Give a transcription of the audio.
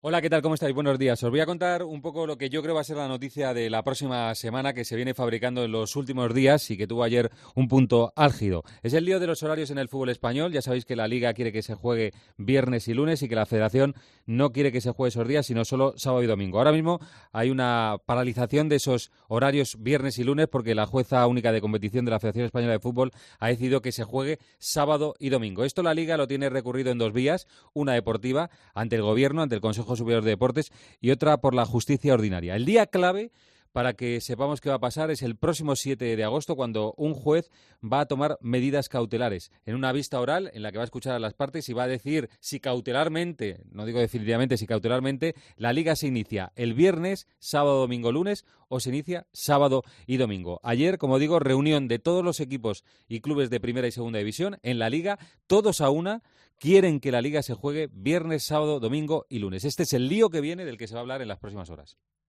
Hola, ¿qué tal? ¿Cómo estáis? Buenos días. Os voy a contar un poco lo que yo creo va a ser la noticia de la próxima semana que se viene fabricando en los últimos días y que tuvo ayer un punto álgido. Es el lío de los horarios en el fútbol español. Ya sabéis que la Liga quiere que se juegue viernes y lunes y que la Federación no quiere que se juegue esos días, sino solo sábado y domingo. Ahora mismo hay una paralización de esos horarios viernes y lunes porque la jueza única de competición de la Federación Española de Fútbol ha decidido que se juegue sábado y domingo. Esto la Liga lo tiene recurrido en dos vías, una deportiva ante el Gobierno, ante el Consejo Superior de Deportes, y otra por la justicia ordinaria. El día clave para que sepamos qué va a pasar es el próximo 7 de agosto, cuando un juez va a tomar medidas cautelares en una vista oral en la que va a escuchar a las partes y va a decir si cautelarmente, no digo definitivamente, si cautelarmente la Liga se inicia el viernes, sábado, domingo, lunes, o se inicia sábado y domingo. Ayer, como digo, reunión de todos los equipos y clubes de primera y segunda división en la Liga, todos a una quieren que la Liga se juegue viernes, sábado, domingo y lunes. Este es el lío que viene del que se va a hablar en las próximas horas.